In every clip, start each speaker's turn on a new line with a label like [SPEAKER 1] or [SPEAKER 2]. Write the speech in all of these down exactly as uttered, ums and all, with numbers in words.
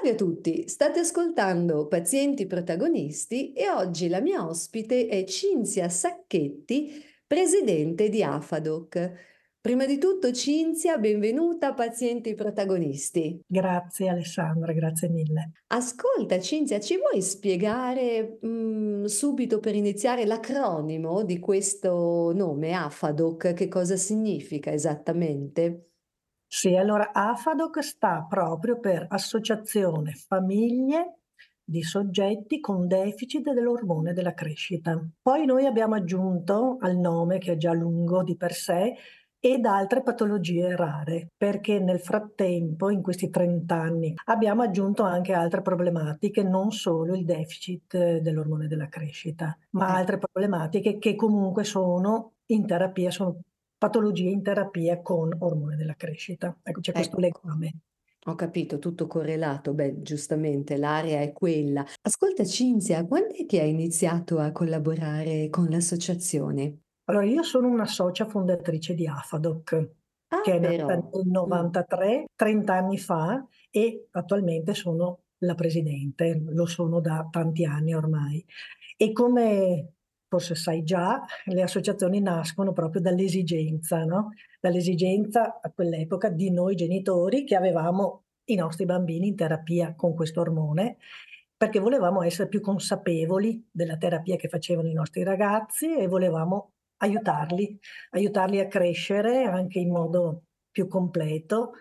[SPEAKER 1] Salve a tutti, state ascoltando Pazienti Protagonisti e oggi la mia ospite è Cinzia Sacchetti, presidente di AFADOC. Prima di tutto, Cinzia, benvenuta a Pazienti Protagonisti.
[SPEAKER 2] Grazie Alessandra, grazie mille.
[SPEAKER 1] Ascolta, Cinzia, ci vuoi spiegare mm, subito per iniziare l'acronimo di questo nome, AFADOC, che cosa significa esattamente?
[SPEAKER 2] Sì, allora AFADOC sta proprio per Associazione Famiglie di soggetti con deficit dell'ormone della crescita. Poi noi abbiamo aggiunto al nome, che è già lungo di per sé, ed altre patologie rare, perché nel frattempo, in questi trenta anni, abbiamo aggiunto anche altre problematiche, non solo il deficit eh, dell'ormone della crescita, ma altre
[SPEAKER 1] Ecco.
[SPEAKER 2] problematiche che comunque sono in terapia, sono patologie in terapia con ormone della crescita. Ecco, c'è questo
[SPEAKER 1] Ecco.
[SPEAKER 2] legame.
[SPEAKER 1] Ho capito, tutto correlato. Beh, giustamente l'area è quella. Ascolta Cinzia, quando è che hai iniziato a collaborare con l'associazione?
[SPEAKER 2] Allora, io sono una socia fondatrice di AFADOC,
[SPEAKER 1] Ah,
[SPEAKER 2] che è nata
[SPEAKER 1] però.
[SPEAKER 2] nel
[SPEAKER 1] Mm.
[SPEAKER 2] novantatré, trenta anni fa, e attualmente sono la presidente, lo sono da tanti anni ormai. E come forse sai già, le associazioni nascono proprio dall'esigenza, no? Dall'esigenza a quell'epoca di noi genitori che avevamo i nostri bambini in terapia con questo ormone, perché volevamo essere più consapevoli della terapia che facevano i nostri ragazzi e volevamo aiutarli, aiutarli a crescere anche in modo più completo,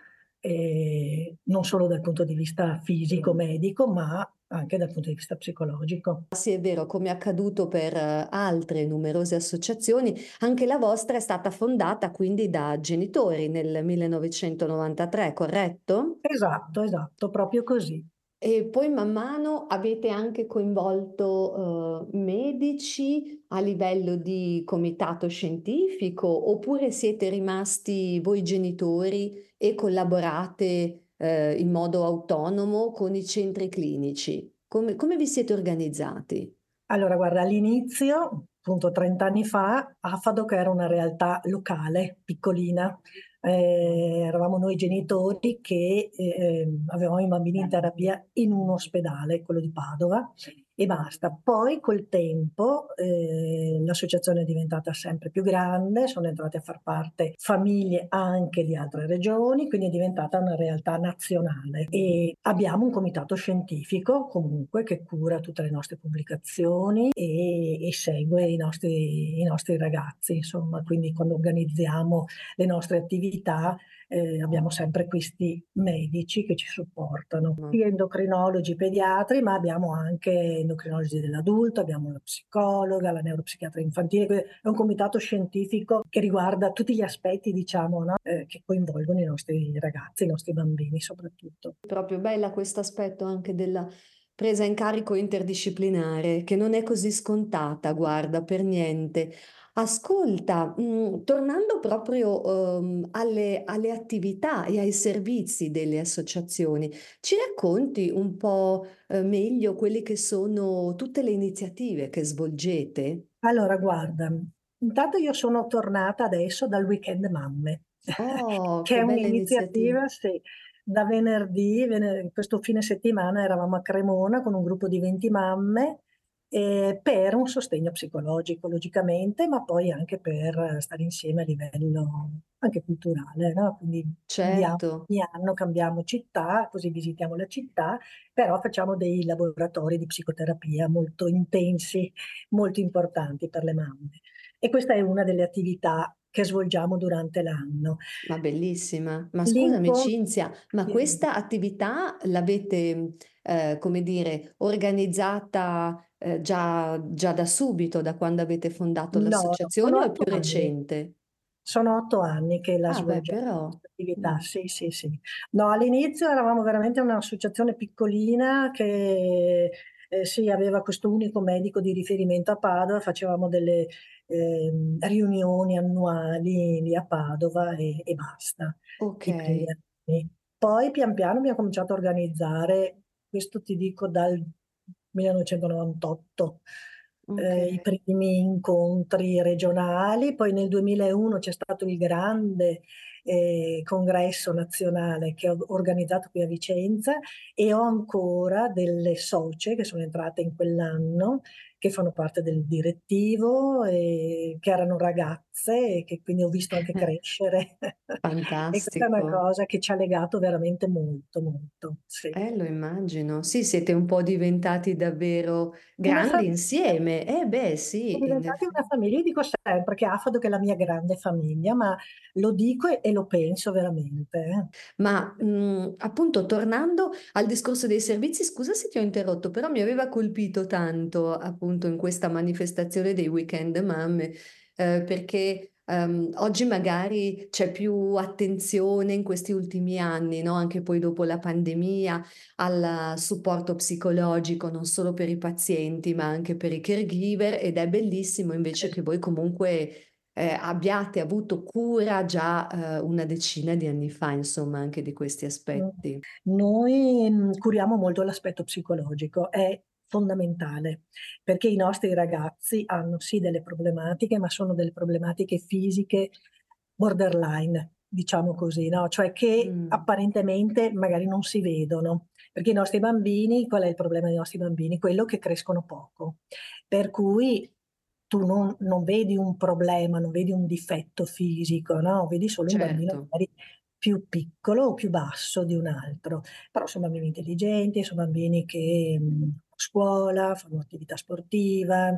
[SPEAKER 2] ehm, non solo dal punto di vista fisico, medico, ma anche dal punto di vista psicologico.
[SPEAKER 1] Sì, è vero, come è accaduto per eh, altre numerose associazioni, anche la vostra è stata fondata quindi da genitori nel millenovecentonovantatré, corretto?
[SPEAKER 2] Esatto, esatto, proprio così.
[SPEAKER 1] E poi man mano avete anche coinvolto, uhm, medici a livello di comitato scientifico, oppure siete rimasti voi genitori e collaborate, ehm, in modo autonomo con i centri clinici? Come come vi siete organizzati?
[SPEAKER 2] Allora guarda, all'inizio, appunto trenta anni fa, AFADOC era una realtà locale, piccolina. Ehm, eravamo noi genitori che, ehm, avevamo i bambini in terapia in un ospedale, quello di Padova, e basta. Poi col tempo, ehm, l'associazione è diventata sempre più grande, sono entrate a far parte famiglie anche di altre regioni, quindi è diventata una realtà nazionale e abbiamo un comitato scientifico comunque che cura tutte le nostre pubblicazioni e e segue i nostri i nostri ragazzi, insomma. Quindi quando organizziamo le nostre attività, ehm, abbiamo sempre questi medici che ci supportano,
[SPEAKER 1] Ma
[SPEAKER 2] sia endocrinologi, pediatri, ma abbiamo anche endocrinologi dell'adulto, abbiamo la psicologa, la neuropsichiatra infantile, que è un comitato scientifico che riguarda tutti gli aspetti, diciamo, no, ehm, che coinvolgono i nostri ragazzi, i nostri bambini soprattutto.
[SPEAKER 1] proprio bella questo aspetto anche della presa in carico interdisciplinare, che non è così scontata, guarda, per niente. Ascolta, mhmm, tornando proprio, uhm, alle alle attività e ai servizi delle associazioni, ci racconti un po', uhm, meglio quelle che sono tutte le iniziative che svolgete?
[SPEAKER 2] Allora guarda, intanto io sono tornata adesso dal Weekend Mamme,
[SPEAKER 1] Oh,
[SPEAKER 2] che è
[SPEAKER 1] che bella iniziativa.
[SPEAKER 2] un'iniziativa, sì, da venerdì, vene questo fine settimana eravamo a Cremona con un gruppo di venti mamme, ehm, per un sostegno psicologico logicamente, ma poi anche per stare insieme a livello anche culturale, no, quindi andiamo
[SPEAKER 1] Certo.
[SPEAKER 2] ogni anno, cambiamo città, così visitiamo la città, però facciamo dei laboratori di psicoterapia molto intensi, molto importanti per le mamme. E questa è una delle attività che svolgiamo durante l'anno.
[SPEAKER 1] Ma bellissima. Ma scusami
[SPEAKER 2] L'incon
[SPEAKER 1] Cinzia, ma
[SPEAKER 2] sì.
[SPEAKER 1] questa attività l'avete, ehm, come dire, organizzata, ehm, già già da subito, da quando avete fondato
[SPEAKER 2] No, no, sono
[SPEAKER 1] l'associazione o è
[SPEAKER 2] otto
[SPEAKER 1] più
[SPEAKER 2] anni.
[SPEAKER 1] recente?
[SPEAKER 2] Sono otto anni che la
[SPEAKER 1] Ah beh,
[SPEAKER 2] svolgiamo
[SPEAKER 1] però.
[SPEAKER 2] questa attività,
[SPEAKER 1] Mh.
[SPEAKER 2] sì, sì, sì. No, all'inizio eravamo veramente un'associazione piccolina che, ehm, sì, aveva questo unico medico di riferimento a Padova, facevamo delle, ehm, riunioni annuali lì a Padova e e basta, i primi
[SPEAKER 1] Okay.
[SPEAKER 2] anni. Poi pian piano abbiamo cominciato a organizzare, questo ti dico dal millenovecentonovantotto, ehm, i
[SPEAKER 1] Okay.
[SPEAKER 2] primi incontri regionali, poi nel duemilauno c'è stato il grande, ehm, congresso nazionale che ho organizzato qui a Vicenza e ho ancora delle socie che sono entrate in quell'anno, che fanno parte del direttivo, e che erano ragazze e che quindi ho visto anche crescere. E questa è una
[SPEAKER 1] Fantastico.
[SPEAKER 2] cosa che ci ha legato veramente molto, molto, sì.
[SPEAKER 1] Eh, lo immagino. Sì, siete un po' diventati davvero
[SPEAKER 2] Una
[SPEAKER 1] grandi
[SPEAKER 2] famiglia.
[SPEAKER 1] insieme. Eh beh,
[SPEAKER 2] Siamo
[SPEAKER 1] sì, in
[SPEAKER 2] diventati
[SPEAKER 1] eff
[SPEAKER 2] una famiglia. Io dico sempre che AFAD che è la mia grande famiglia, ma lo dico e e lo penso veramente, eh.
[SPEAKER 1] Ma, mhmm, appunto tornando al discorso dei servizi, scusa se ti ho interrotto, però mi aveva colpito tanto, appunto, in questa manifestazione dei weekend mamme, ehm, perché, ehm, oggi magari c'è più attenzione in questi ultimi anni, no, anche poi dopo la pandemia, al supporto psicologico, non solo per i pazienti, ma anche per i caregiver, ed è bellissimo invece
[SPEAKER 2] Sì.
[SPEAKER 1] che voi comunque ehm, abbiate avuto cura già, ehm, una decina di anni fa, insomma, anche di questi
[SPEAKER 2] Mh.
[SPEAKER 1] aspetti.
[SPEAKER 2] Noi, mhmm, curiamo molto l'aspetto psicologico, è fondamentale, perché i nostri ragazzi hanno sì delle problematiche, ma sono delle problematiche fisiche borderline, diciamo così, no, cioè che
[SPEAKER 1] Mh,
[SPEAKER 2] apparentemente magari non si vedono. Perché i nostri bambini, qual è il problema dei nostri bambini? Quello che crescono poco. Per cui tu non non vedi un problema, non vedi un difetto fisico, no, vedi solo un bambino
[SPEAKER 1] certo.
[SPEAKER 2] magari più piccolo o più basso di un altro. Però son bambini intelligenti, son bambini che, mhmm, a scuola, fanno attività sportiva,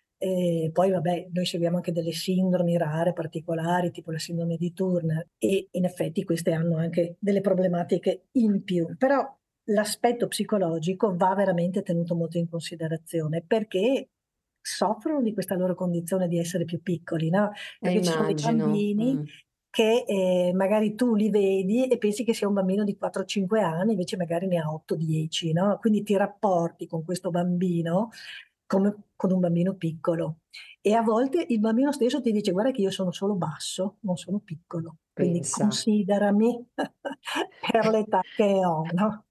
[SPEAKER 2] e poi vabbè, noi seguiamo anche delle sindromi rare, particolari, tipo la sindrome di Turner, e in effetti queste hanno anche delle problematiche in più. Però l'aspetto psicologico va veramente tenuto molto in considerazione, perché soffrono di questa loro condizione di essere più piccoli, no,
[SPEAKER 1] Eh,
[SPEAKER 2] perché ci sono dei
[SPEAKER 1] immagino.
[SPEAKER 2] bambini
[SPEAKER 1] Mh.
[SPEAKER 2] che, ehm, magari tu li vedi e pensi che sia un bambino di quattro, cinque anni, invece magari ne ha otto, dieci, no, quindi ti rapporti con questo bambino come con un bambino piccolo. E a volte il bambino stesso ti dice: "Guarda che io sono solo basso, non sono piccolo, quindi
[SPEAKER 1] Pensa.
[SPEAKER 2] considerami per l'età che ho", no,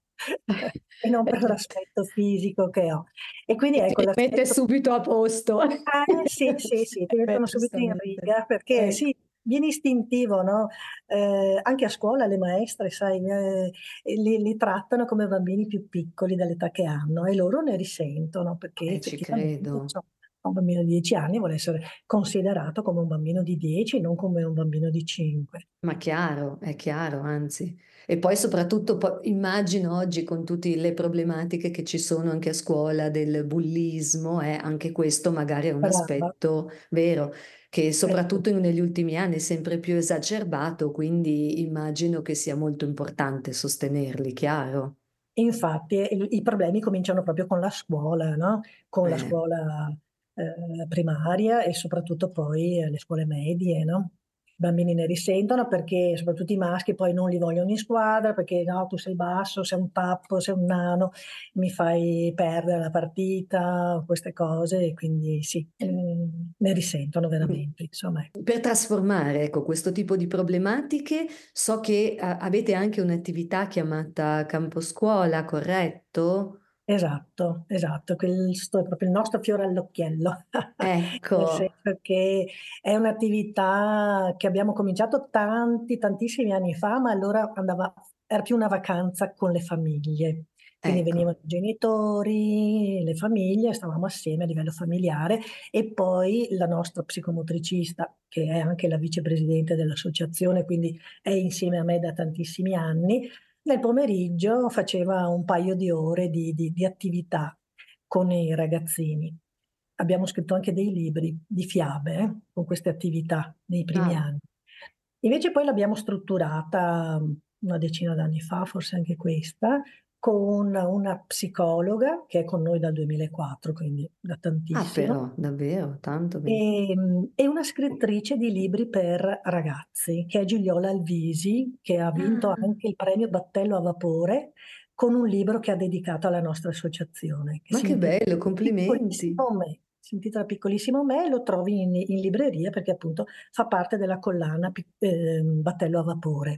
[SPEAKER 2] e non
[SPEAKER 1] E
[SPEAKER 2] per
[SPEAKER 1] ti
[SPEAKER 2] l'aspetto fisico che ho. E quindi
[SPEAKER 1] e ti
[SPEAKER 2] ecco
[SPEAKER 1] rimette
[SPEAKER 2] l'aspetto.
[SPEAKER 1] subito a posto.
[SPEAKER 2] Eh sì, sì, sì, ti
[SPEAKER 1] Eh beh,
[SPEAKER 2] mettono subito in
[SPEAKER 1] giustamente.
[SPEAKER 2] riga perché
[SPEAKER 1] Ecco.
[SPEAKER 2] sì, viene istintivo, no, ehm, anche a scuola le maestre sai, ehm, li li trattano come bambini più piccoli dell'età che hanno e loro ne risentono perché
[SPEAKER 1] Eh, ci
[SPEAKER 2] effettivamente
[SPEAKER 1] credo.
[SPEAKER 2] insomma un bambino di dieci anni vuole essere considerato come un bambino di dieci, non come un bambino di cinque.
[SPEAKER 1] Ma chiaro, è chiaro, anzi. E poi soprattutto po immagino oggi con tutti le problematiche che ci sono anche a scuola del bullismo, eh, anche questo magari è un
[SPEAKER 2] Brava,
[SPEAKER 1] aspetto vero, che
[SPEAKER 2] ecco.
[SPEAKER 1] soprattutto in negli ultimi anni è sempre più esacerbato, quindi immagino che sia molto importante sostenerli, chiaro.
[SPEAKER 2] Infatti, e il i problemi cominciano proprio con la scuola, no, con la
[SPEAKER 1] Eh.
[SPEAKER 2] scuola, ehm, primaria e soprattutto poi alle scuole medie, no. I bambini ne risentono perché soprattutto i maschi poi non li vogliono in squadra perché: "No, tu sei basso, sei un tappo, sei un nano, mi fai perdere la partita", queste cose e quindi sì, mhmm, ne risentono
[SPEAKER 1] Mh.
[SPEAKER 2] veramente, insomma.
[SPEAKER 1] Per trasformare, ecco, questo tipo di problematiche, so che a avete anche un'attività chiamata Campo Scuola, corretto?
[SPEAKER 2] Esatto, esatto, questo è proprio il nostro fiore all'occhiello,
[SPEAKER 1] Ecco.
[SPEAKER 2] nel senso che è un'attività che abbiamo cominciato tanti, tantissimi anni fa, ma allora andava era più una vacanza con le famiglie. Quindi
[SPEAKER 1] Ecco.
[SPEAKER 2] venivano i genitori, le famiglie, stavamo assieme a livello familiare e poi la nostra psicomotricista, che è anche la vicepresidente dell'associazione, quindi è insieme a me da tantissimi anni, nel pomeriggio faceva un paio di ore di di di attività con i ragazzini. Abbiamo scritto anche dei libri di fiabe, eh, con queste attività nei primi
[SPEAKER 1] Ah,
[SPEAKER 2] anni. Invece poi l'abbiamo strutturata, mhmm, una decina d'anni fa, forse anche questa, con una psicologa che è con noi dal duemilaquattro, quindi da
[SPEAKER 1] ah
[SPEAKER 2] tantissimo.
[SPEAKER 1] però, davvero, tanto ben
[SPEAKER 2] Ehm, e una scrittrice di libri per ragazzi, che è Gigliola Alvisi, che ha vinto
[SPEAKER 1] ah,
[SPEAKER 2] anche il premio Battello a Vapore, con un libro che ha dedicato alla nostra associazione, che
[SPEAKER 1] ma
[SPEAKER 2] si
[SPEAKER 1] che
[SPEAKER 2] intitola
[SPEAKER 1] bello, complimenti.
[SPEAKER 2] Piccolissimo me. Si intitola Piccolissimo me e lo trovi in in libreria perché appunto fa parte della collana Pi ehm, Battello a Vapore.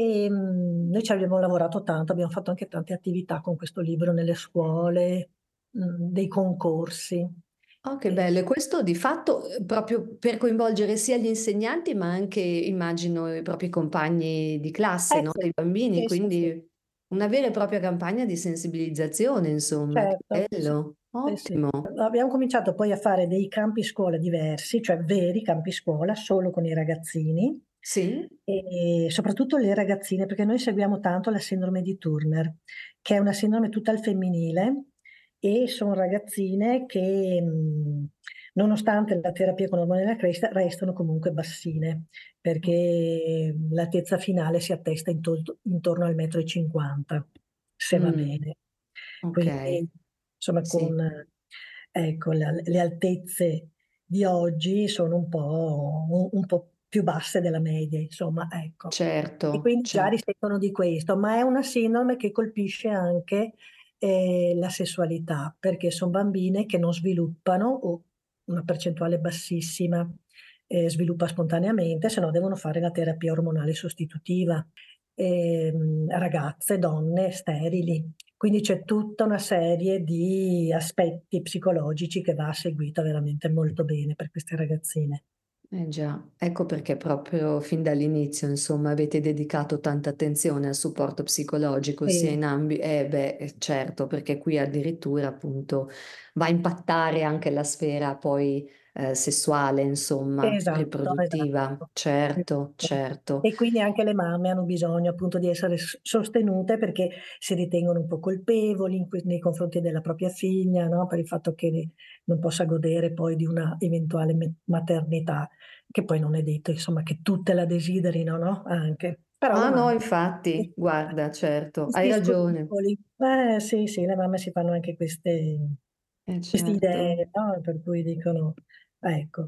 [SPEAKER 2] Ehm, noi ci abbiamo lavorato tanto, abbiamo fatto anche tante attività con questo libro nelle scuole, mhmm, dei concorsi.
[SPEAKER 1] Oh, che
[SPEAKER 2] E
[SPEAKER 1] bello. E questo di fatto, ehm, proprio per coinvolgere sia gli insegnanti, ma anche immagino i propri compagni di classe,
[SPEAKER 2] eh
[SPEAKER 1] no,
[SPEAKER 2] sì,
[SPEAKER 1] dei bambini,
[SPEAKER 2] sì, sì, sì,
[SPEAKER 1] quindi una vera e propria campagna di sensibilizzazione insomma, che
[SPEAKER 2] certo, sì,
[SPEAKER 1] bello,
[SPEAKER 2] sì, sì.
[SPEAKER 1] ottimo.
[SPEAKER 2] Abbiamo cominciato poi a fare dei campi scuola diversi, cioè veri campi scuola solo con i ragazzini,
[SPEAKER 1] Sì?
[SPEAKER 2] e soprattutto le ragazzine, perché noi seguiamo tanto la sindrome di Turner, che è una sindrome tutta al femminile e son ragazzine che, mhmm, nonostante la terapia con ormoni della crescita, restano comunque bassine, perché, mhmm, l'altezza finale si attesta intolto intorno al metro e cinquanta, se va
[SPEAKER 1] Mh,
[SPEAKER 2] bene.
[SPEAKER 1] okay,
[SPEAKER 2] Quindi, insomma,
[SPEAKER 1] sì,
[SPEAKER 2] con ecco, la le altezze di oggi sono un po' u un po' più basse della media, insomma, ecco. E
[SPEAKER 1] certo,
[SPEAKER 2] quindi già
[SPEAKER 1] cer
[SPEAKER 2] risentono di questo, ma è una sindrome che colpisce anche, ehm, la sessualità, perché son bambine che non sviluppano o una percentuale bassissima, ehm, sviluppa spontaneamente, se no devono fare la terapia ormonale sostitutiva. Ehm, ragazze, donne sterili. Quindi c'è tutta una serie di aspetti psicologici che va seguita veramente molto bene per queste ragazzine.
[SPEAKER 1] eh già, ecco perché proprio fin dall'inizio, insomma, avete dedicato tanta attenzione al supporto psicologico sia
[SPEAKER 2] Sì,
[SPEAKER 1] in ambi eh beh, eh certo, perché qui addirittura appunto va a impattare anche la sfera poi, ehm, sessuale insomma,
[SPEAKER 2] esatto,
[SPEAKER 1] riproduttiva.
[SPEAKER 2] esatto,
[SPEAKER 1] Certo,
[SPEAKER 2] esatto.
[SPEAKER 1] certo.
[SPEAKER 2] E quindi anche le mamme hanno bisogno appunto di essere s sostenute perché si ritengono un po' colpevoli in que nei confronti della propria figlia, no, per il fatto che non possa godere poi di una eventuale me maternità, che poi non è detto insomma che tutte la desiderino, no, anche. Però le
[SPEAKER 1] Ah no,
[SPEAKER 2] mamme
[SPEAKER 1] infatti, guarda, certo, hai
[SPEAKER 2] questi
[SPEAKER 1] ragione.
[SPEAKER 2] scrupoli. Eh sì, sì, le mamme si fanno anche queste
[SPEAKER 1] Eh
[SPEAKER 2] queste
[SPEAKER 1] certo.
[SPEAKER 2] idee, no, per cui dicono ecco.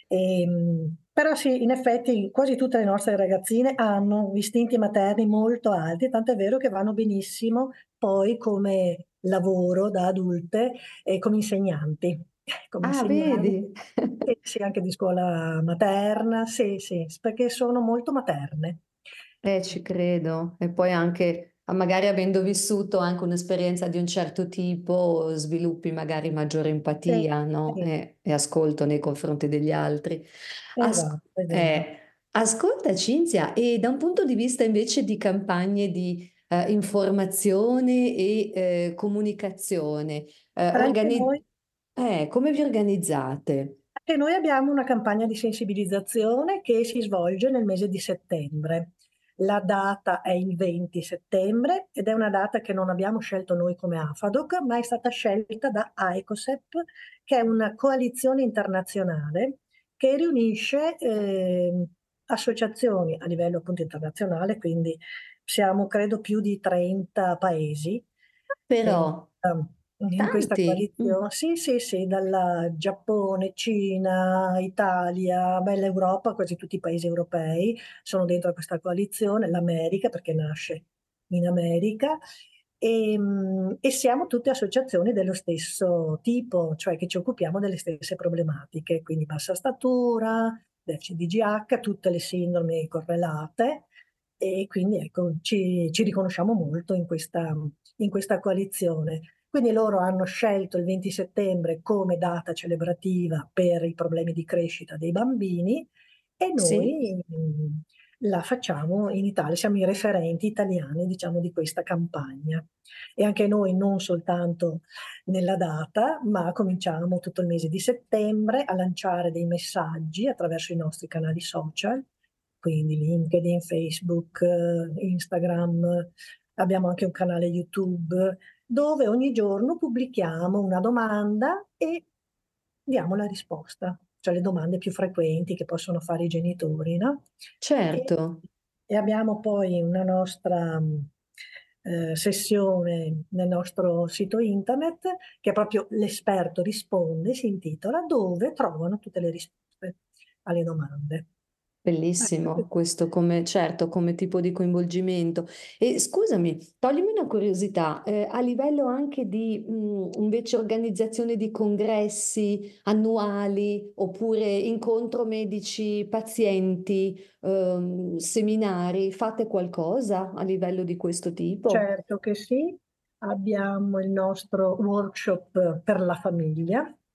[SPEAKER 2] Ehm, però sì, in effetti quasi tutte le nostre ragazzine hanno istinti materni molto alti, tant'è vero che vanno benissimo poi come lavoro da adulte e come insegnanti. Come
[SPEAKER 1] Ah
[SPEAKER 2] insegnanti,
[SPEAKER 1] vedi?
[SPEAKER 2] sì, sì, anche di scuola materna, sì, sì, s perché sono molto materne.
[SPEAKER 1] Eh, ci credo. E poi anche a magari avendo vissuto anche un'esperienza di un certo tipo, sviluppi magari maggiore
[SPEAKER 2] Sì,
[SPEAKER 1] empatia, no,
[SPEAKER 2] sì,
[SPEAKER 1] e e ascolto nei confronti degli altri. Asc
[SPEAKER 2] esatto, è vero.
[SPEAKER 1] eh, ascolta Cinzia, e da un punto di vista invece di campagne di, ehm, informazione e, ehm, comunicazione, ehm,
[SPEAKER 2] Anche
[SPEAKER 1] organi
[SPEAKER 2] noi
[SPEAKER 1] eh, come vi organizzate?
[SPEAKER 2] Anche noi abbiamo una campagna di sensibilizzazione che si svolge nel mese di settembre. La data è il venti settembre ed è una data che non abbiamo scelto noi come AFADOC, ma è stata scelta da AECOSEP, che è una coalizione internazionale che riunisce, ehm, associazioni a livello appunto internazionale, quindi siamo credo più di trenta paesi in
[SPEAKER 1] Però
[SPEAKER 2] questa in questa
[SPEAKER 1] tanti? Mh.
[SPEAKER 2] coalizio sì, sì, sì, dalla Giappone, Cina, Italia, beh, l'Europa, quasi tutti i paesi europei sono dentro a questa coalizione, l'America perché nasce in America, ehm, e siamo tutte associazioni dello stesso tipo, cioè che ci occupiamo delle stesse problematiche, quindi bassa statura, deficit di G H, tutte le sindromi correlate e quindi ecco ci ci riconosciamo molto in questa in questa coalizione. Quindi loro hanno scelto il venti settembre come data celebrativa per i problemi di crescita dei bambini e
[SPEAKER 1] Sì?
[SPEAKER 2] noi, mhmm, la facciamo in Italia, siamo i referenti italiani, diciamo, di questa campagna. E anche noi non soltanto nella data, ma cominciamo tutto il mese di settembre a lanciare dei messaggi attraverso i nostri canali social, quindi LinkedIn, Facebook, eh, Instagram, abbiamo anche un canale YouTube dove ogni giorno pubblichiamo una domanda e diamo la risposta, cioè le domande più frequenti che possono fare i genitori, no, e
[SPEAKER 1] Certo.
[SPEAKER 2] e abbiamo poi una nostra, mhmm, ehm, sessione nel nostro sito internet che è proprio "L'esperto risponde", si intitola, dove trovano tutte le risposte alle domande.
[SPEAKER 1] Bellissimo questo come certo, come tipo di coinvolgimento. E scusami, toglimi una curiosità, ehm, a livello anche di, mhmm, invece organizzazione di congressi annuali, oppure incontro medici pazienti, uhm, seminari, fate qualcosa a livello di questo tipo?
[SPEAKER 2] Certo che sì, abbiamo il nostro workshop per la famiglia,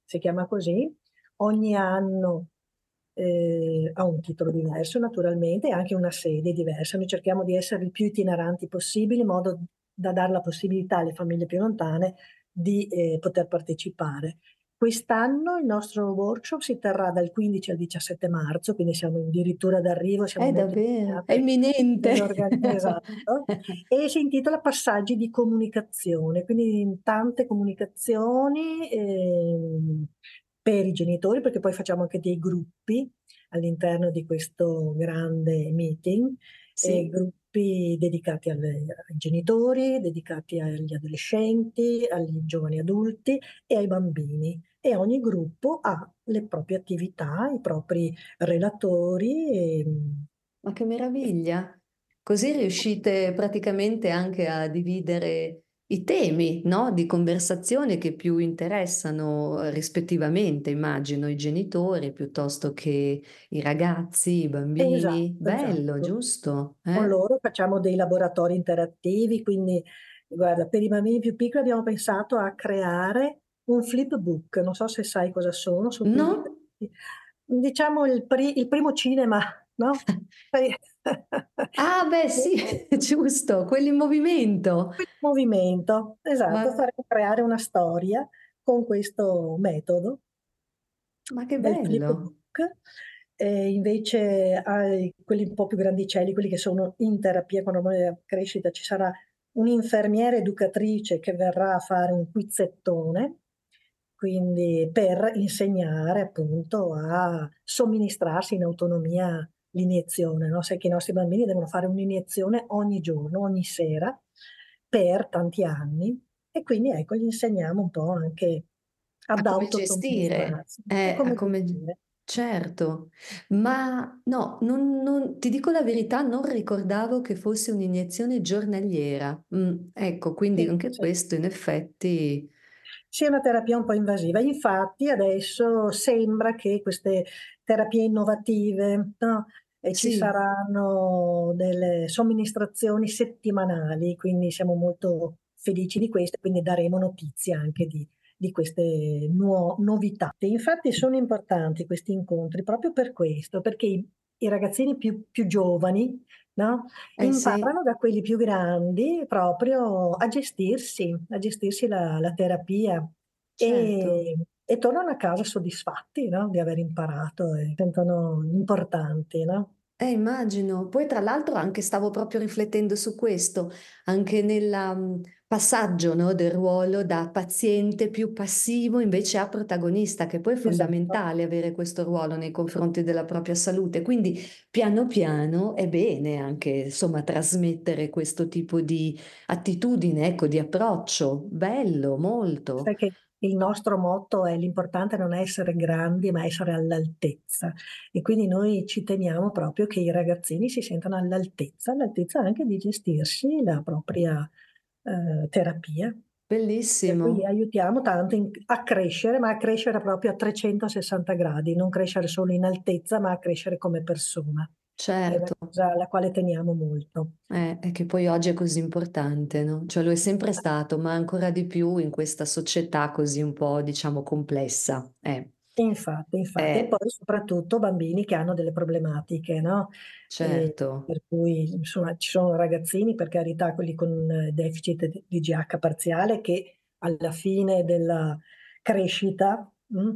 [SPEAKER 2] si chiama così. Ogni anno eh, ha un titolo diverso naturalmente e anche una sede diversa. Noi cerchiamo di essere il più itineranti possibile in modo da dare la possibilità alle famiglie più lontane di eh, poter partecipare. Quest'anno il nostro workshop si terrà dal quindici al diciassette marzo, quindi siamo addirittura d'arrivo, siamo
[SPEAKER 1] È
[SPEAKER 2] molto
[SPEAKER 1] davvero, è
[SPEAKER 2] impegnate
[SPEAKER 1] imminente.
[SPEAKER 2] nell'organ- esatto, e si intitola Passaggi di comunicazione, quindi tante comunicazioni ehm, per i genitori, perché poi facciamo anche dei gruppi all'interno di questo grande meeting, eh,
[SPEAKER 1] Sì?
[SPEAKER 2] gruppi dedicati alle- ai genitori, dedicati agli adolescenti, agli giovani adulti e ai bambini. E ogni gruppo ha le proprie attività, i propri relatori. E,
[SPEAKER 1] Ma che meraviglia! Così riuscite praticamente anche a dividere i temi, no, di conversazione che più interessano eh, rispettivamente, immagino, i genitori piuttosto che i ragazzi, i bambini.
[SPEAKER 2] esatto,
[SPEAKER 1] Bello,
[SPEAKER 2] esatto.
[SPEAKER 1] giusto?
[SPEAKER 2] Con
[SPEAKER 1] Eh?
[SPEAKER 2] loro facciamo dei laboratori interattivi, quindi guarda, per i bambini più piccoli abbiamo pensato a creare un flipbook, non so se sai cosa sono, sono quei libri,
[SPEAKER 1] No?
[SPEAKER 2] diciamo il, pri- il primo cinema, no?
[SPEAKER 1] Ah, beh, sì, giusto, quelli in movimento.
[SPEAKER 2] Il movimento,
[SPEAKER 1] Ma,
[SPEAKER 2] esatto, faremo creare una storia con questo metodo
[SPEAKER 1] ma che
[SPEAKER 2] del
[SPEAKER 1] bello.
[SPEAKER 2] flipbook. E invece ai quelli un po' più grandicelli, quelli che sono in terapia con ormoni della crescita, ci sarà un'infermiera educatrice che verrà a fare un quizzettone, quindi per insegnare appunto a somministrarsi in autonomia l'iniezione, no? Sai che i nostri bambini devono fare un'iniezione ogni giorno, ogni sera, per tanti anni, e quindi ecco, gli insegniamo un po' anche
[SPEAKER 1] A
[SPEAKER 2] ad
[SPEAKER 1] come gestire,
[SPEAKER 2] autosomministrarsi e
[SPEAKER 1] eh, a
[SPEAKER 2] come
[SPEAKER 1] come
[SPEAKER 2] gestire.
[SPEAKER 1] certo. Ma no, non non ti dico la verità, non ricordavo che fosse un'iniezione giornaliera. Mh, ecco, quindi
[SPEAKER 2] Sì,
[SPEAKER 1] anche
[SPEAKER 2] sì.
[SPEAKER 1] questo in effetti
[SPEAKER 2] Sì, è una terapia un po' invasiva. Infatti adesso sembra che queste terapie innovative, no, e ci
[SPEAKER 1] sì,
[SPEAKER 2] saranno delle somministrazioni settimanali, quindi siamo molto felici di questo, quindi daremo notizie anche di di queste nuo novità. E infatti sono importanti questi incontri proprio per questo, perché i i ragazzini più più giovani, no,
[SPEAKER 1] eh sì,
[SPEAKER 2] imparano da quelli più grandi proprio a gestirsi, a gestirsi la la terapia
[SPEAKER 1] certo.
[SPEAKER 2] e e tornano a casa soddisfatti, no, di aver imparato e sentono importanti, no?
[SPEAKER 1] Eh, immagino. Poi tra l'altro anche stavo proprio riflettendo su questo, anche nella mhmm, passaggio, no, del ruolo da paziente più passivo invece a protagonista, che poi è
[SPEAKER 2] Esatto.
[SPEAKER 1] fondamentale avere questo ruolo nei confronti della propria salute. Quindi piano piano è bene anche, insomma, trasmettere questo tipo di attitudine, ecco, di approccio. Bello, molto.
[SPEAKER 2] Sai che il nostro motto è: l'importante non è essere grandi, ma essere all'altezza. E quindi noi ci teniamo proprio che i ragazzini si sentano all'altezza, all'altezza anche di gestirsi la propria, ehm, terapia. Per cui li
[SPEAKER 1] Bellissimo.
[SPEAKER 2] aiutiamo tanto in a crescere, ma a crescere proprio a trecentosessanta gradi, non crescere solo in altezza, ma a crescere come persona. È una
[SPEAKER 1] Certo.
[SPEAKER 2] cosa alla quale teniamo molto.
[SPEAKER 1] Eh, è che poi oggi è così importante, no, cioè lo è sempre stato, ma ancora di più in questa società così un po', diciamo, complessa. Eh,
[SPEAKER 2] Infatti, infatti. E
[SPEAKER 1] eh,
[SPEAKER 2] poi soprattutto bambini che hanno delle problematiche, no, ehm,
[SPEAKER 1] certo.
[SPEAKER 2] per cui insomma ci sono ragazzini, per carità, quelli con eh, deficit d di G H parziale che alla fine della crescita, mh,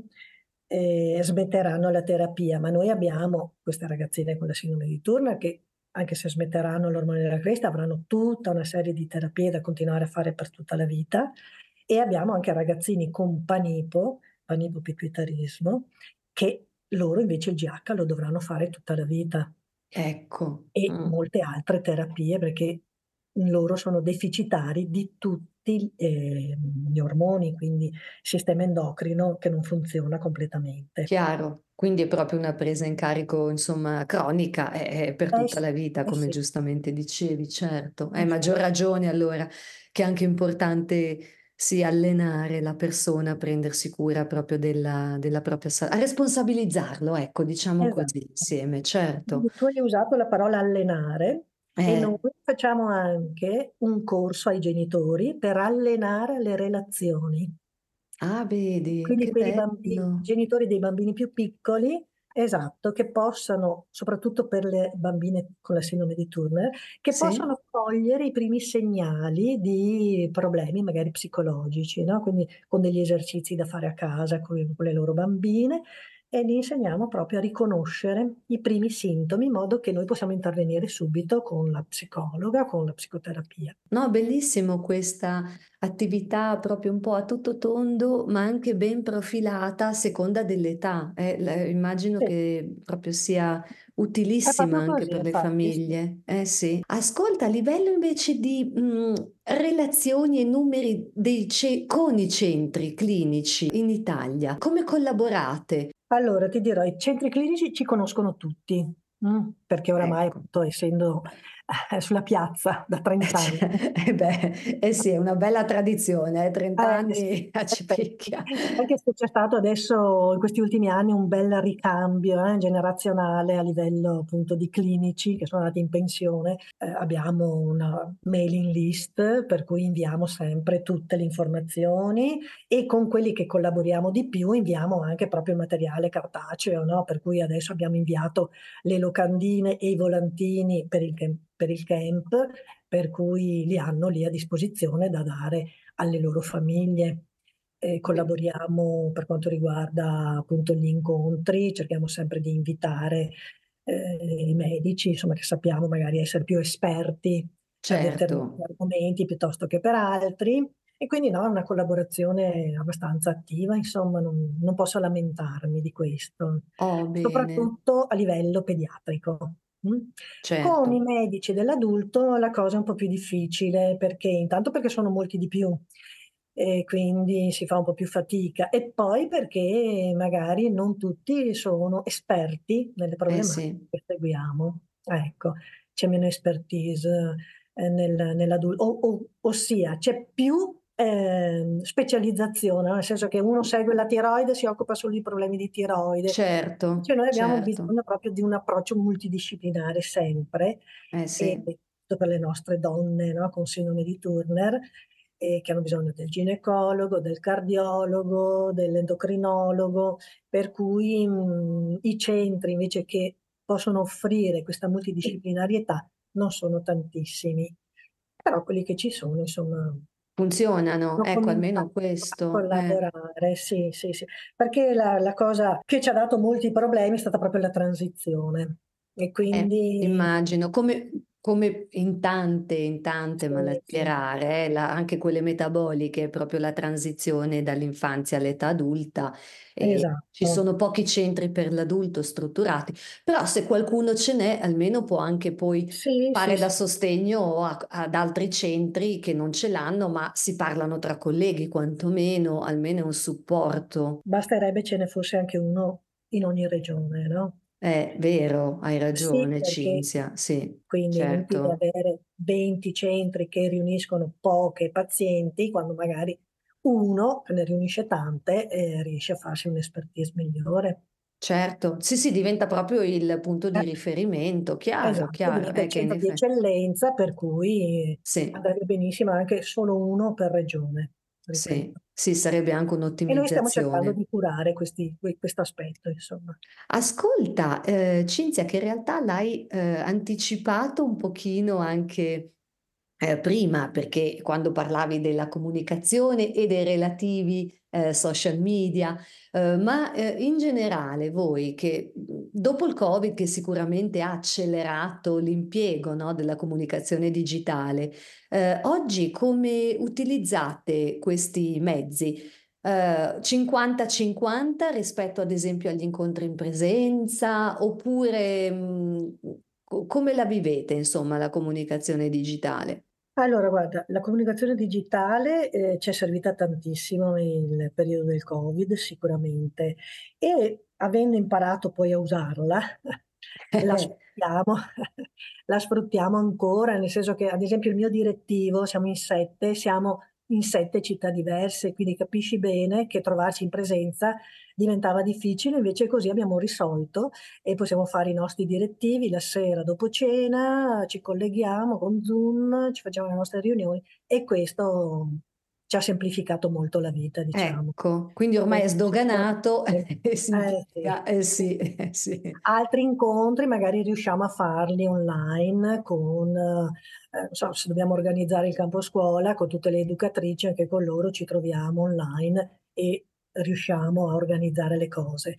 [SPEAKER 2] ehm, smetteranno la terapia, ma noi abbiamo queste ragazzine con la sindrome di Turner che, anche se smetteranno l'ormone della crescita, avranno tutta una serie di terapie da continuare a fare per tutta la vita, e abbiamo anche ragazzini con Panipo, panipopituitarismo, che loro invece il G H lo dovranno fare tutta la vita,
[SPEAKER 1] Ecco,
[SPEAKER 2] e
[SPEAKER 1] mh,
[SPEAKER 2] molte altre terapie perché loro sono deficitari di tutti, ehm, gli ormoni, quindi il sistema endocrino che non funziona completamente.
[SPEAKER 1] chiaro. Quindi è proprio una presa in carico, insomma, cronica, eh, eh, per
[SPEAKER 2] Eh
[SPEAKER 1] tutta
[SPEAKER 2] sì,
[SPEAKER 1] la vita,
[SPEAKER 2] eh
[SPEAKER 1] come
[SPEAKER 2] sì,
[SPEAKER 1] giustamente dicevi, certo. Hai maggior
[SPEAKER 2] infatti.
[SPEAKER 1] ragione allora che è anche importante, sì, allenare la persona a prendersi cura proprio della della propria sa a responsabilizzarlo, ecco, diciamo così
[SPEAKER 2] Esatto.
[SPEAKER 1] insieme, certo.
[SPEAKER 2] Quindi tu hai usato la parola allenare e noi
[SPEAKER 1] Eh.
[SPEAKER 2] facciamo anche un corso ai genitori per allenare le relazioni.
[SPEAKER 1] Ah, vedi,
[SPEAKER 2] Quindi
[SPEAKER 1] che
[SPEAKER 2] per i bambi
[SPEAKER 1] bello.
[SPEAKER 2] genitori dei bambini più piccoli, esatto, che possano, soprattutto per le bambine con la sindrome di Turner, che
[SPEAKER 1] Sì?
[SPEAKER 2] possano cogliere i primi segnali di problemi magari psicologici, no, quindi con degli esercizi da fare a casa con con le loro bambine, e li insegniamo proprio a riconoscere i primi sintomi, in modo che noi possiamo intervenire subito con la psicologa, con la psicoterapia.
[SPEAKER 1] No, bellissimo questa attività proprio un po' a tutto tondo, ma anche ben profilata a seconda dell'età. Eh, l immagino
[SPEAKER 2] Sì,
[SPEAKER 1] che proprio sia
[SPEAKER 2] è
[SPEAKER 1] utilissima
[SPEAKER 2] proprio
[SPEAKER 1] anche
[SPEAKER 2] così
[SPEAKER 1] per le
[SPEAKER 2] infatti, sì.
[SPEAKER 1] famiglie. Eh sì. Ascolta, a livello invece di, mhmm, relazioni e numeri dei ce con i centri clinici in Italia, come collaborate?
[SPEAKER 2] Allora, ti dirò, i centri clinici ci conoscono tutti, mh, perché oramai
[SPEAKER 1] Ecco.
[SPEAKER 2] appunto essendo, eh, sulla piazza da
[SPEAKER 1] Eh
[SPEAKER 2] trenta anni.
[SPEAKER 1] ce eh beh, eh sì, è una bella tradizione, eh, trenta
[SPEAKER 2] Eh sì,
[SPEAKER 1] anni
[SPEAKER 2] in
[SPEAKER 1] ci
[SPEAKER 2] effetti.
[SPEAKER 1] picchia.
[SPEAKER 2] Anche se c'è stato adesso in questi ultimi anni un bel ricambio, eh, generazionale a livello appunto di clinici che sono andati in pensione. Ehm, abbiamo una mailing list per cui inviamo sempre tutte le informazioni, e con quelli che collaboriamo di più inviamo anche proprio il materiale cartaceo, no, per cui adesso abbiamo inviato le locandine e i volantini per il chem per il camp, per cui li hanno lì a disposizione da dare alle loro famiglie. E collaboriamo per quanto riguarda appunto gli incontri, cerchiamo sempre di invitare, ehm, i medici, insomma, che sappiamo magari essere più esperti per
[SPEAKER 1] Certo.
[SPEAKER 2] determinati argomenti piuttosto che per altri, e quindi no, è una collaborazione abbastanza attiva, insomma, non non posso lamentarmi di questo,
[SPEAKER 1] Oh, bene,
[SPEAKER 2] soprattutto a livello pediatrico, mh. Con i
[SPEAKER 1] certo.
[SPEAKER 2] medici dell'adulto la cosa è un po' più difficile, perché intanto perché sono molti di più, e quindi si fa un po' più fatica, e poi perché magari non tutti sono esperti nelle
[SPEAKER 1] Eh
[SPEAKER 2] problematiche
[SPEAKER 1] sì,
[SPEAKER 2] che seguiamo. Ecco, c'è meno expertise, ehm, nel nell'adul o o ossia c'è più, ehm, specializzazione, no, nel senso che uno segue la tiroide, si occupa solo di problemi di tiroide. Invece
[SPEAKER 1] certo,
[SPEAKER 2] noi abbiamo
[SPEAKER 1] certo.
[SPEAKER 2] bisogno proprio di un approccio multidisciplinare sempre,
[SPEAKER 1] Eh
[SPEAKER 2] e
[SPEAKER 1] sì,
[SPEAKER 2] soprattutto per le nostre donne, no, con sindrome di Turner, ehm, che hanno bisogno del ginecologo, del cardiologo, dell'endocrinologo, per cui, mhmm, i centri invece che possono offrire questa multidisciplinarietà non sono tantissimi, però quelli che ci sono insomma
[SPEAKER 1] funzionano,
[SPEAKER 2] hanno
[SPEAKER 1] ecco almeno
[SPEAKER 2] cominciato a
[SPEAKER 1] questo, eh.
[SPEAKER 2] collaborare, sì, sì, sì. Perché la la cosa che ci ha dato molti problemi è stata proprio la transizione, e
[SPEAKER 1] Eh,
[SPEAKER 2] quindi
[SPEAKER 1] immagino, come come in tante in tante
[SPEAKER 2] sì,
[SPEAKER 1] malattie
[SPEAKER 2] sì,
[SPEAKER 1] rare, eh, la anche quelle metaboliche, proprio la transizione dall'infanzia all'età adulta, e ci
[SPEAKER 2] esatto.
[SPEAKER 1] sono pochi centri per l'adulto strutturati, però se qualcuno ce n'è, almeno può anche poi
[SPEAKER 2] Sì, sì,
[SPEAKER 1] fare da
[SPEAKER 2] sì.
[SPEAKER 1] sostegno a ad altri centri che non ce l'hanno, ma si parlano tra colleghi quantomeno, almeno è un supporto.
[SPEAKER 2] Basterebbe ce ne fosse anche uno in ogni regione, no?
[SPEAKER 1] È vero, hai
[SPEAKER 2] Sì,
[SPEAKER 1] ragione
[SPEAKER 2] perché
[SPEAKER 1] Cinzia, sì,
[SPEAKER 2] quindi è inutile
[SPEAKER 1] certo.
[SPEAKER 2] avere venti centri che riuniscono poche pazienti, quando magari uno che ne riunisce tante, ehm, riesce a farsi un'expertise migliore.
[SPEAKER 1] Certo, sì, sì, diventa proprio il punto
[SPEAKER 2] Eh,
[SPEAKER 1] di riferimento, chiaro,
[SPEAKER 2] esatto,
[SPEAKER 1] chiaro,
[SPEAKER 2] diventa
[SPEAKER 1] è
[SPEAKER 2] il
[SPEAKER 1] che in
[SPEAKER 2] centro di
[SPEAKER 1] effe
[SPEAKER 2] eccellenza, per cui
[SPEAKER 1] sì,
[SPEAKER 2] andrebbe benissimo anche solo uno per regione,
[SPEAKER 1] sì,
[SPEAKER 2] ripeto.
[SPEAKER 1] sì, sarebbe anche
[SPEAKER 2] E noi stiamo cercando
[SPEAKER 1] un'ottimizzazione.
[SPEAKER 2] di curare questi que questo aspetto, insomma.
[SPEAKER 1] Ascolta, ehm, Cinzia, che in realtà l'hai, ehm, anticipato un pochino anche Ehm, prima, perché quando parlavi della comunicazione e dei relativi, ehm, social media, uhm, ma, ehm, in generale voi che, mhmm, dopo il Covid che sicuramente ha accelerato l'impiego, no, della comunicazione digitale, ehm, oggi come utilizzate questi mezzi? Uhm, cinquanta cinquanta rispetto ad esempio agli incontri in presenza, oppure, mhmm, co come la vivete insomma la comunicazione digitale?
[SPEAKER 2] Allora guarda, la comunicazione digitale, ehm, ci è servita tantissimo nel periodo del Covid sicuramente, e avendo imparato poi a usarla, la sfruttiamo la sfruttiamo ancora, nel senso che ad esempio il mio direttivo, siamo in sette, siamo in sette città diverse, quindi capisci bene che trovarci in presenza diventava difficile, invece così abbiamo risolto e possiamo fare i nostri direttivi la sera dopo cena, ci colleghiamo con Zoom, ci facciamo le nostre riunioni, e questo ci ha semplificato molto la vita, diciamo.
[SPEAKER 1] Ecco, quindi ormai è sdoganato e
[SPEAKER 2] Eh sì.
[SPEAKER 1] significa eh sì, eh sì.
[SPEAKER 2] Altri incontri magari riusciamo a farli online con ehm, non so, se dobbiamo organizzare il campo scuola con tutte le educatrici, anche con loro ci troviamo online e riusciamo a organizzare le cose.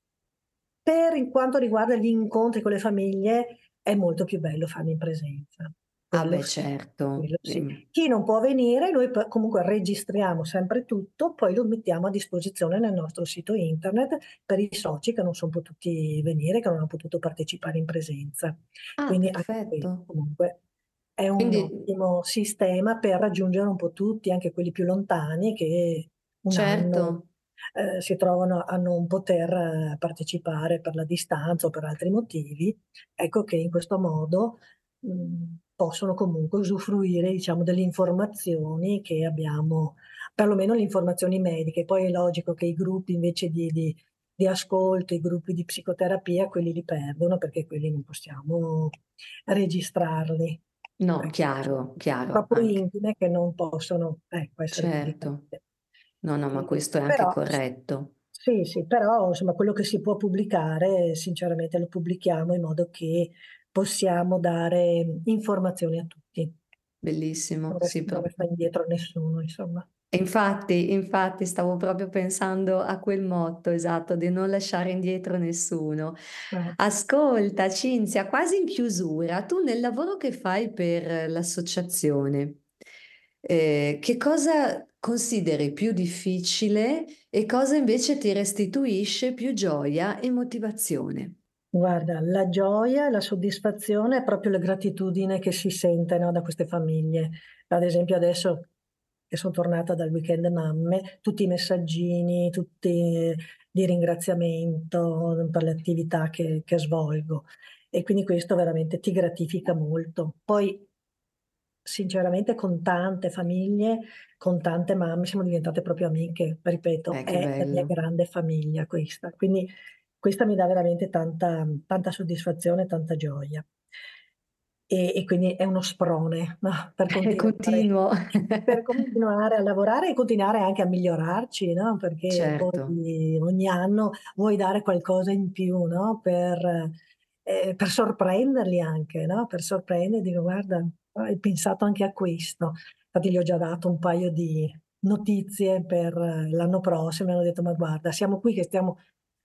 [SPEAKER 2] Per in quanto riguarda gli incontri con le famiglie, è molto più bello farli in presenza.
[SPEAKER 1] Ah
[SPEAKER 2] Quello
[SPEAKER 1] beh
[SPEAKER 2] sì,
[SPEAKER 1] certo,
[SPEAKER 2] quello sì.
[SPEAKER 1] mh.
[SPEAKER 2] Chi non può venire, noi p comunque registriamo sempre tutto, poi lo mettiamo a disposizione nel nostro sito internet per i soci che non son potuti venire, che non han potuto partecipare in presenza.
[SPEAKER 1] Ah,
[SPEAKER 2] Quindi anche questo
[SPEAKER 1] perfetto.
[SPEAKER 2] comunque è un
[SPEAKER 1] Quindi
[SPEAKER 2] ottimo sistema per raggiungere un po' tutti, anche quelli più lontani che un anno,
[SPEAKER 1] certo.
[SPEAKER 2] ehm, si trovano a non poter partecipare per la distanza o per altri motivi. Ecco che in questo modo, mhmm, possono comunque usufruire, diciamo, delle informazioni che abbiamo, perlomeno le informazioni mediche. Poi è logico che i gruppi invece di di di ascolto, i gruppi di psicoterapia, quelli li perdono perché quelli non possiamo registrarli.
[SPEAKER 1] No,
[SPEAKER 2] Ecco, son
[SPEAKER 1] chiaro, chiaro,
[SPEAKER 2] troppo
[SPEAKER 1] anche
[SPEAKER 2] intime che non possono, ecco, essere
[SPEAKER 1] certo.
[SPEAKER 2] pubblicate.
[SPEAKER 1] No, no, ma
[SPEAKER 2] E
[SPEAKER 1] questo è anche
[SPEAKER 2] però s
[SPEAKER 1] corretto.
[SPEAKER 2] sì, sì, però insomma quello che si può pubblicare sinceramente lo pubblichiamo in modo che possiamo dare informazioni a tutti.
[SPEAKER 1] Bellissimo,
[SPEAKER 2] Non res
[SPEAKER 1] sì,
[SPEAKER 2] non
[SPEAKER 1] pro
[SPEAKER 2] resta indietro nessuno, insomma.
[SPEAKER 1] E infatti, infatti stavo proprio pensando a quel motto, esatto, di non lasciare indietro nessuno.
[SPEAKER 2] Eh.
[SPEAKER 1] Ascolta Cinzia, quasi in chiusura, tu nel lavoro che fai per l'associazione, ehm, che cosa consideri più difficile e cosa invece ti restituisce più gioia e motivazione?
[SPEAKER 2] Guarda, la gioia, la soddisfazione è proprio la gratitudine che si sente, no, da queste famiglie. Ad esempio adesso che son tornata dal weekend mamme, tutti i messaggini, tutti di ringraziamento per le attività che che svolgo e quindi questo veramente ti gratifica molto. Poi sinceramente con tante famiglie, con tante mamme siamo diventate proprio amiche, ripeto,
[SPEAKER 1] Eh, che
[SPEAKER 2] è la mia
[SPEAKER 1] bello.
[SPEAKER 2] grande famiglia questa. Quindi questa mi dà veramente tanta tanta soddisfazione e tanta gioia. E e quindi è uno sprone, no, per
[SPEAKER 1] È
[SPEAKER 2] continuare
[SPEAKER 1] continuo.
[SPEAKER 2] per continuare a lavorare e continuare anche a migliorarci, no, perché
[SPEAKER 1] Certo.
[SPEAKER 2] poi ogni anno vuoi dare qualcosa in più, no, per ehm, per sorprenderli anche, no, per sorprendere, dico: "Guarda, hai pensato anche a questo." Infatti gli ho già dato un paio di notizie per l'anno prossimo e hanno detto: "Ma guarda, siamo qui che stiamo,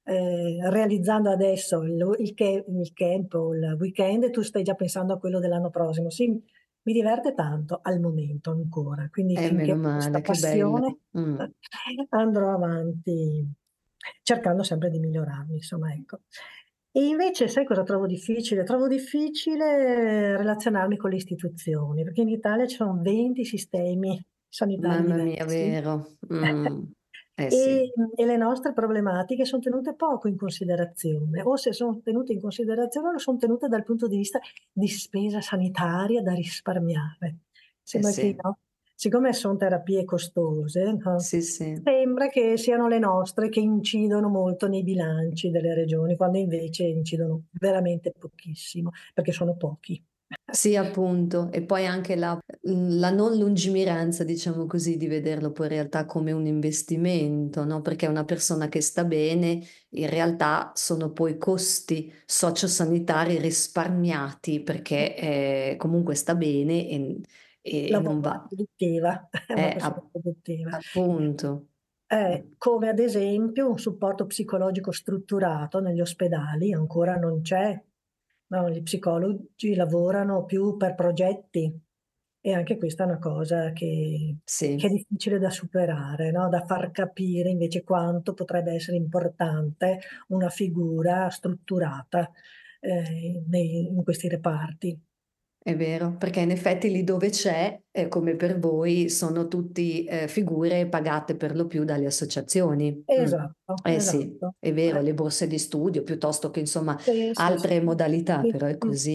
[SPEAKER 2] ehm, realizzando adesso il u il che il camp o il weekend e tu stai già pensando a quello dell'anno prossimo." Sì, mi diverte tanto al momento ancora, quindi
[SPEAKER 1] Eh,
[SPEAKER 2] finché
[SPEAKER 1] meno
[SPEAKER 2] ho questa
[SPEAKER 1] male, che bello.
[SPEAKER 2] passione
[SPEAKER 1] Mh.
[SPEAKER 2] andrò avanti cercando sempre di migliorarmi, insomma, ecco. E invece sai cosa trovo difficile? Trovo difficile relazionarmi con le istituzioni, perché in Italia ci sono venti sistemi sanitari
[SPEAKER 1] Mamma mia,
[SPEAKER 2] diversi.
[SPEAKER 1] vero. Mh. Eh sì.
[SPEAKER 2] E mhmm, e le nostre problematiche son tenute poco in considerazione, o se son tenute in considerazione, non son tenute dal punto di vista di spesa sanitaria da risparmiare.
[SPEAKER 1] Eh
[SPEAKER 2] Sembra che
[SPEAKER 1] sì.
[SPEAKER 2] no, siccome son terapie costose, no,
[SPEAKER 1] Sì, sì.
[SPEAKER 2] sembra che siano le nostre che incidono molto nei bilanci delle regioni, quando invece incidono veramente pochissimo, perché sono pochi.
[SPEAKER 1] Sì, appunto. E poi anche la mhmm, la non lungimiranza, diciamo così, di vederlo poi in realtà come un investimento, no, perché una persona che sta bene, in realtà sono poi costi sociosanitari risparmiati perché, ehm, comunque sta bene e n e non
[SPEAKER 2] Lavora,
[SPEAKER 1] va
[SPEAKER 2] produttiva, è una
[SPEAKER 1] eh,
[SPEAKER 2] persona
[SPEAKER 1] ap
[SPEAKER 2] produttiva.
[SPEAKER 1] appunto. Mh.
[SPEAKER 2] Eh, come ad esempio un supporto psicologico strutturato negli ospedali ancora non c'è. No, gli psicologi lavorano più per progetti e anche questa è una cosa che che è
[SPEAKER 1] Sì.
[SPEAKER 2] difficile da superare, no, da far capire invece quanto potrebbe essere importante una figura strutturata, ehm, nei in questi reparti.
[SPEAKER 1] È vero, perché in effetti lì dove c'è, ehm, come per voi, sono tutti, ehm, figure pagate per lo più dalle associazioni. Mh.
[SPEAKER 2] Esatto,
[SPEAKER 1] Eh sì,
[SPEAKER 2] esatto.
[SPEAKER 1] è vero,
[SPEAKER 2] Eh.
[SPEAKER 1] le borse di studio piuttosto che insomma
[SPEAKER 2] Sì, sì, sì.
[SPEAKER 1] altre modalità,
[SPEAKER 2] Qui
[SPEAKER 1] però è
[SPEAKER 2] mh.
[SPEAKER 1] così.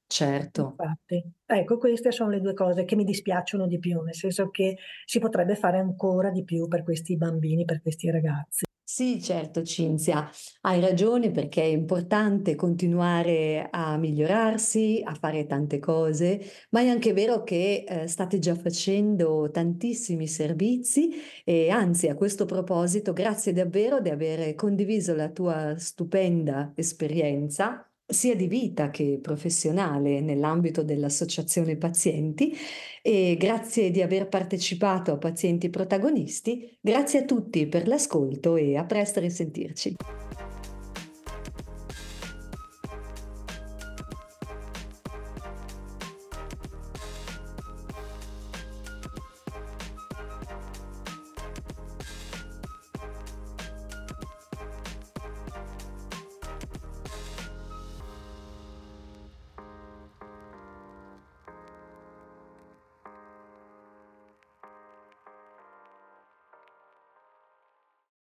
[SPEAKER 1] Certo.
[SPEAKER 2] Infatti. Ecco, queste sono le due cose che mi dispiacciono di più, nel senso che si potrebbe fare ancora di più per questi bambini, per questi ragazzi.
[SPEAKER 1] Sì, certo Cinzia, hai ragione perché è importante continuare a migliorarsi, a fare tante cose, ma è anche vero che eh, state già facendo tantissimi servizi e anzi a questo proposito grazie davvero di aver condiviso la tua stupenda esperienza sia di vita che professionale nell'ambito dell'Associazione Pazienti e grazie di aver partecipato a Pazienti Protagonisti. Grazie a tutti per l'ascolto e a presto a risentirci.